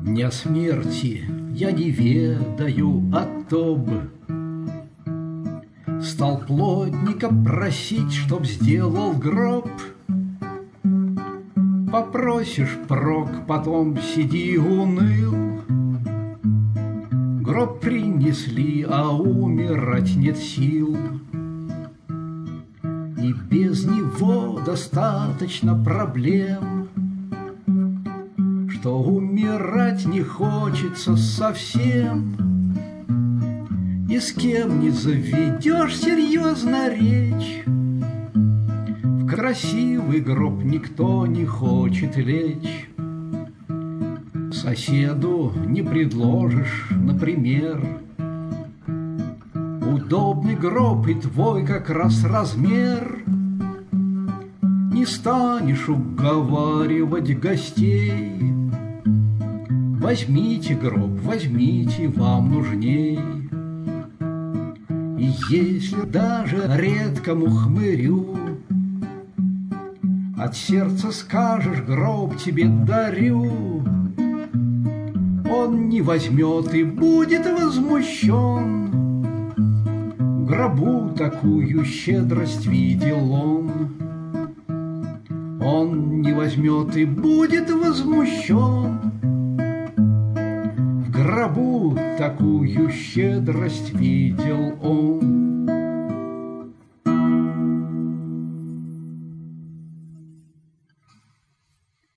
Дня смерти я не ведаю, а то б стал плотника просить, чтоб сделал гроб. Попросишь прок, потом сиди уныл. Гроб принесли, а умирать нет сил. И без него достаточно проблем, что умирать не хочется совсем. И с кем не заведешь серьезно речь, в красивый гроб никто не хочет лечь. Соседу не предложишь, например, удобный гроб и твой как раз размер. Не станешь уговаривать гостей: возьмите гроб, возьмите, вам нужней. И если даже редкому хмырю от сердца скажешь: гроб тебе дарю, он не возьмет и будет возмущен. В гробу такую щедрость видел он. Он не возьмет и будет возмущен. В гробу такую щедрость видел он.